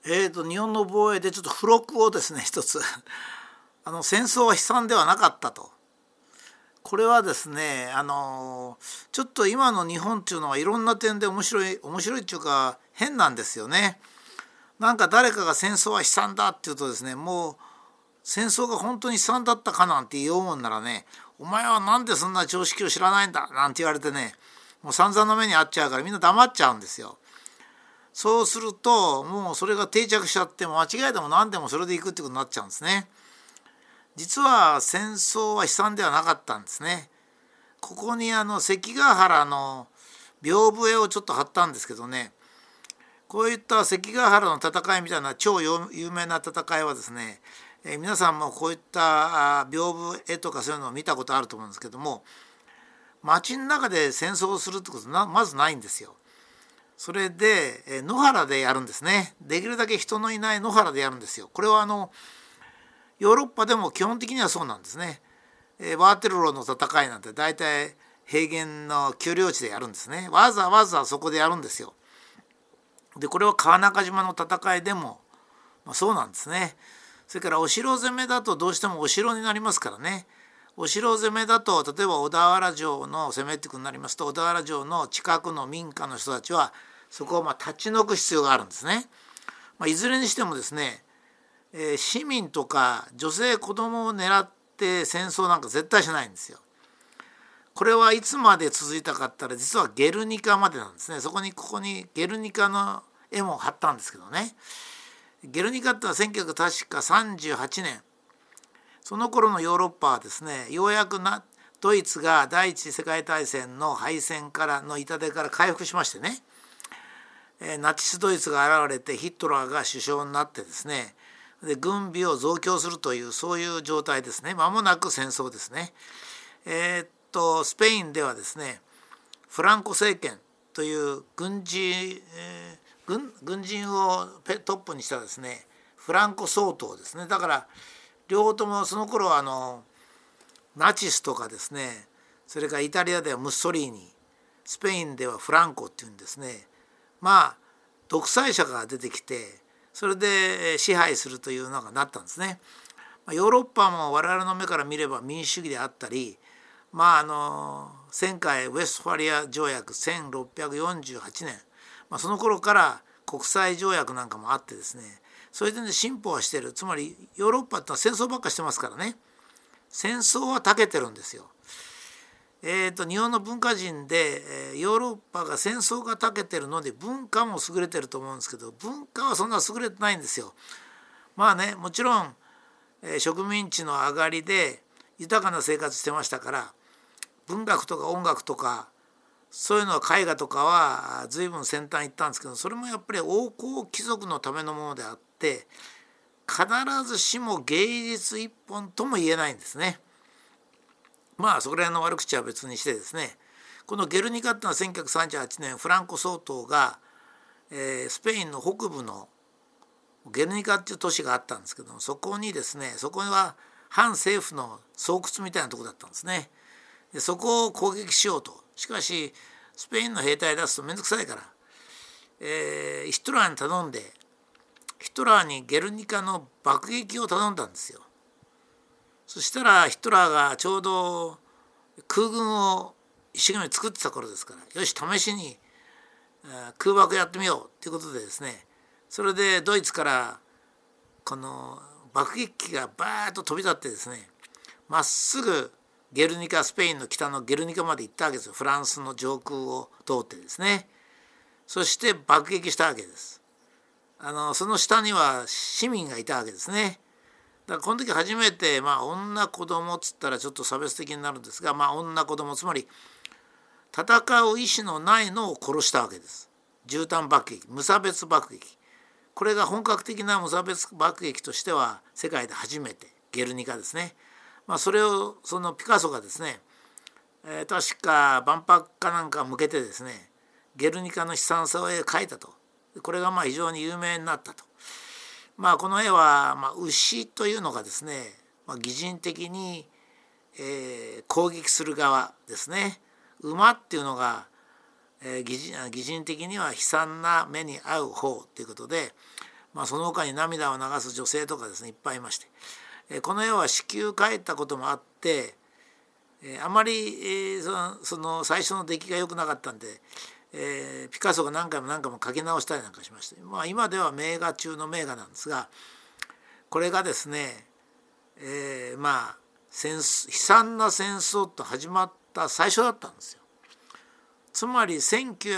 日本の防衛でちょっと付録をですね一つ戦争は悲惨ではなかったと。これはですねちょっと今の日本っていうのはいろんな点で面白いっていうか変なんですよね。なんか誰かが戦争は悲惨だっていうとですね、もう戦争が本当に悲惨だったかなんて言おうもんならね、お前はなんでそんな常識を知らないんだなんて言われてね、もう散々な目に遭っちゃうからみんな黙っちゃうんですよ。そうするともうそれが定着しちゃって、も間違いでも何でもそれでいくってことになっちゃうんですね。実は戦争は悲惨ではなかったんですね。ここに関ヶ原の屏風絵をちょっと貼ったんですけどね、こういった関ヶ原の戦いみたいな超有名な戦いはですね、皆さんもこういった屏風絵とかそういうのを見たことあると思うんですけども、街の中で戦争をするってことはまずないんですよ。それで野原でやるんですね。できるだけ人のいない野原でやるんですよ。これはヨーロッパでも基本的にはそうなんですね。ワーテルローの戦いなんて大体平原の丘陵地でやるんですね。わざわざそこでやるんですよ。でこれは川中島の戦いでも、そうなんですね。それからお城攻めだとどうしてもお城になりますからね。お城攻めだと例えば小田原城の攻めってことになりますと、小田原城の近くの民家の人たちはそこを立ち退く必要があるんですね。いずれにしてもですね、市民とか女性子供を狙って戦争なんか絶対しないんですよ。これはいつまで続いたかったら実はゲルニカまでなんですね。ここにゲルニカの絵も貼ったんですけどね。ゲルニカってのは1938年、その頃のヨーロッパはですね、ようやくドイツが第一次世界大戦の敗戦からの痛手から回復しましてね、ナチスドイツが現れてヒトラーが首相になってですね、で軍備を増強するというそういう状態ですね。間もなく戦争ですね。スペインではですね、フランコ政権という軍人をトップにしたですね、フランコ総統ですね。だから両方ともその頃はナチスとかですね、それからイタリアではムッソリーニ、スペインではフランコっていうんですね、独裁者が出てきて、それで支配するというのがなったんですね。ヨーロッパも我々の目から見れば民主主義であったり、1000回ウェストファリア条約1648年、その頃から国際条約なんかもあってですね、そういう点で進歩はしている。つまりヨーロッパってのは戦争ばっかしてますからね、戦争は長けてるんですよ。日本の文化人でヨーロッパが戦争が長けてるので文化も優れてると思うんですけど、文化はそんな優れてないんですよ。もちろん植民地の上がりで豊かな生活してましたから、文学とか音楽とかそういうのは絵画とかは随分先端行ったんですけど、それもやっぱり王侯貴族のためのものであって必ずしも芸術一本とも言えないんですね。そこら辺の悪口は別にしてですね、このゲルニカってのは1938年フランコ総統が、スペインの北部のゲルニカっていう都市があったんですけど、そこにですね、そこは反政府の巣窟みたいなところだったんですね。でそこを攻撃しようと。しかしスペインの兵隊出すと面倒くさいから、ヒトラーに頼んで、ヒトラーにゲルニカの爆撃を頼んだんですよ。そしたらヒトラーがちょうど空軍を一生懸命作ってた頃ですから、よし試しに空爆やってみようということでですね、それでドイツからこの爆撃機がバーッと飛び立ってですね、まっすぐゲルニカ、スペインの北のゲルニカまで行ったわけですよ。フランスの上空を通ってですね。そして爆撃したわけです。その下には市民がいたわけですね。だからこの時初めて、女子供っつったらちょっと差別的になるんですが、女子供、つまり戦う意思のないのを殺したわけです。絨毯爆撃、無差別爆撃。これが本格的な無差別爆撃としては世界で初めて、ゲルニカですね。それをそのピカソがですね、確か万博かなんか向けてですね、ゲルニカの悲惨さを描いたと。これが非常に有名になったと。この絵は、牛というのがですね、擬人的に、攻撃する側ですね。馬っていうのが、擬人的には悲惨な目に遭う方ということで、 その他に涙を流す女性とかですねいっぱいいまして、この絵は子宮帰ったこともあって、あまり、その最初の出来が良くなかったんで、ピカソが何回も描き直したりなんかしまして、今では名画中の名画なんですが、これがですね、悲惨な戦争と始まった最初だったんですよ。つまり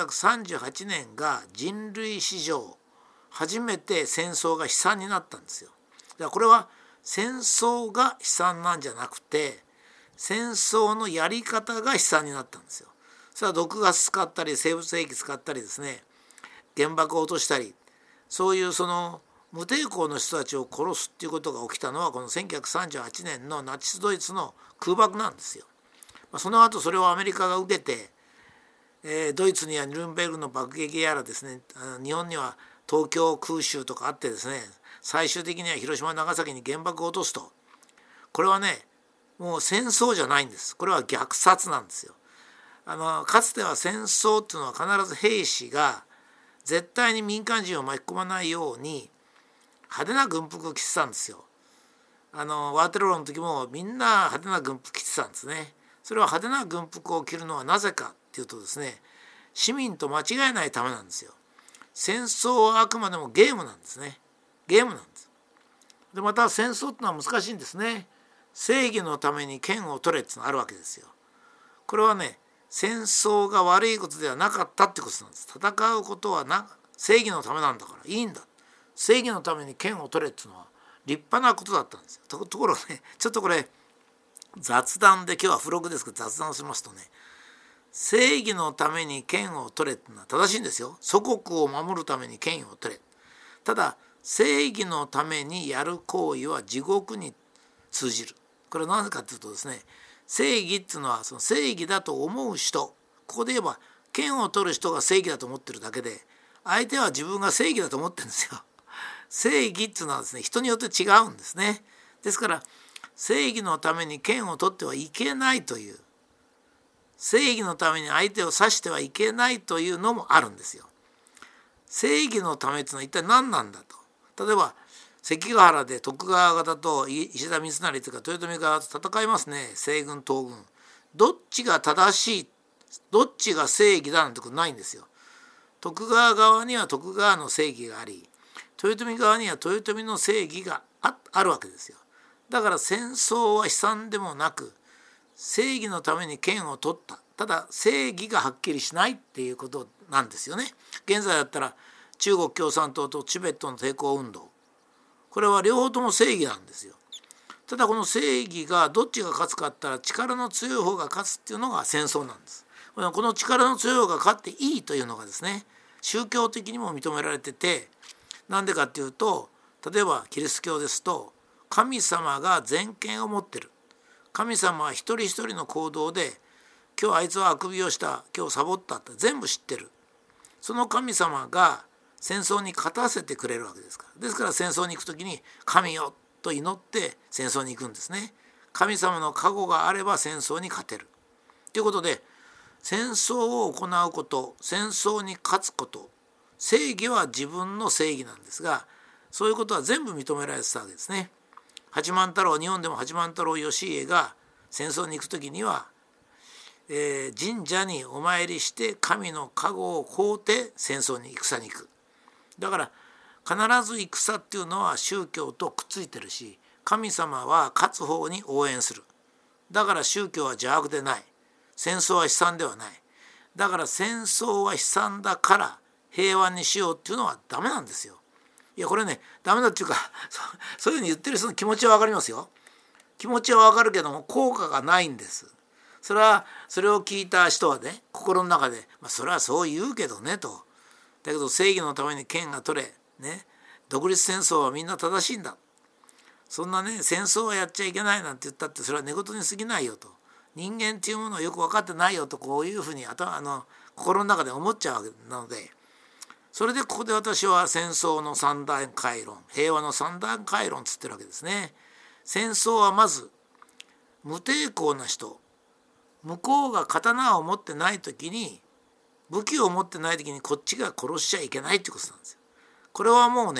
1938年が人類史上初めて戦争が悲惨になったんですよ。だからこれは戦争が悲惨なんじゃなくて、戦争のやり方が悲惨になったんですよ。それは毒ガス使ったり生物兵器使ったりですね、原爆を落としたり、そういうその無抵抗の人たちを殺すっていうことが起きたのはこの1938年のナチスドイツの空爆なんですよ。その後それをアメリカが受けて、ドイツにはニュルンベルクの爆撃やらですね、日本には東京空襲とかあってですね、最終的には広島長崎に原爆を落とすと、これはねもう戦争じゃないんです。これは虐殺なんですよ。かつては戦争っていうのは必ず兵士が絶対に民間人を巻き込まないように派手な軍服を着てたんですよ。ワーテロロの時もみんな派手な軍服着てたんですね。それは派手な軍服を着るのはなぜかっていうとですね、市民と間違えないためなんですよ。戦争はあくまでもゲームなんですね。ゲームなんです。でまた戦争ってのは難しいんですね。正義のために剣を取れってのがあるわけですよ。これはね、戦争が悪いことではなかったってことなんです。戦うことは正義のためなんだからいいんだ。正義のために剣を取れっていうのは立派なことだったんですよ。ところがね、ちょっとこれ雑談で、今日は付録ですけど雑談をしますとね、正義のために剣を取れっていうのは正しいんですよ。祖国を守るために剣を取れ。ただ正義のためにやる行為は地獄に通じる。これはなぜかというとですね、正義っていうのはその正義だと思う人、ここで言えば剣を取る人が正義だと思ってるだけで、相手は自分が正義だと思ってるんですよ。正義っていうのはですね、人によって違うんですね。ですから正義のために剣を取ってはいけないという、正義のために相手を刺してはいけないというのもあるんですよ。正義のためっていうのは一体何なんだと。例えば関ヶ原で徳川方と石田三成というか豊臣側と戦いますね。西軍東軍、どっちが正しい、どっちが正義だなんてことないんですよ。徳川側には徳川の正義があり、豊臣側には豊臣の正義があるわけですよ。だから戦争は悲惨でもなく、正義のために剣を取った、ただ正義がはっきりしないっていうことなんですよね。現在だったら中国共産党とチベットの抵抗運動、これは両方とも正義なんですよ。ただこの正義がどっちが勝つかって言ったら、力の強い方が勝つっていうのが戦争なんです。この力の強い方が勝っていいというのがですね、宗教的にも認められてて、なんでかっていうと、例えばキリスト教ですと神様が全権を持ってる。神様は一人一人の行動で、今日あいつはあくびをした、今日サボったって全部知ってる。その神様が戦争に勝たせてくれるわけですから。ですから戦争に行く時に神よと祈って戦争に行くんですね。神様の加護があれば戦争に勝てるということで、戦争を行うこと、戦争に勝つこと、正義は自分の正義なんですが、そういうことは全部認められてたわけですね。八幡太郎、日本でも八幡太郎義家が戦争に行く時には、神社にお参りして神の加護を請うて戦争に戦に行く。だから必ず戦っていうのは宗教とくっついてるし、神様は勝つ方に応援する。だから宗教は邪悪でない、戦争は悲惨ではない。だから戦争は悲惨だから平和にしようっていうのはダメなんですよ。いやこれね、ダメだっていうかそういうふうに言ってる人の気持ちは分かりますよ。気持ちは分かるけども効果がないんです。それを聞いた人はね、心の中で、それはそう言うけどねと。だけど正義のために剣が取れ、ね、独立戦争はみんな正しいんだ。そんなね、戦争はやっちゃいけないなんて言ったって、それは寝言に過ぎないよと。人間っていうものをよく分かってないよと、こういうふうに心の中で思っちゃうわけなので、それでここで私は戦争の三段階論、平和の三段階論つってるわけですね。戦争はまず無抵抗な人、向こうが刀を持ってない時に、武器を持ってない時にこっちが殺しちゃいけないってことなんですよ。これはもうね、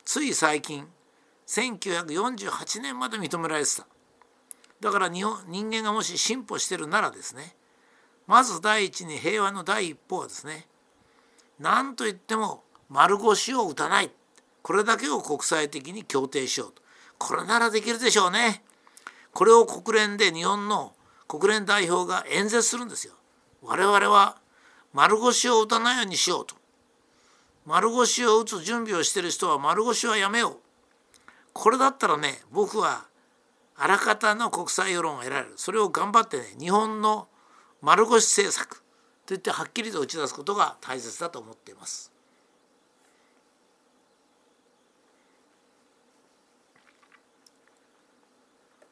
つい最近1948年まで認められてた。だから人間がもし進歩してるならですね、まず第一に平和の第一歩はですね、何と言っても丸腰を打たない、これだけを国際的に協定しようと。これならできるでしょうね。これを国連で日本の国連代表が演説するんですよ。我々は丸腰を打たないようにしようと。丸腰を打つ準備をしている人は丸腰はやめよう。これだったらね、僕はあらかたの国際世論を得られる。それを頑張ってね、日本の丸腰政策といってはっきりと打ち出すことが大切だと思っています。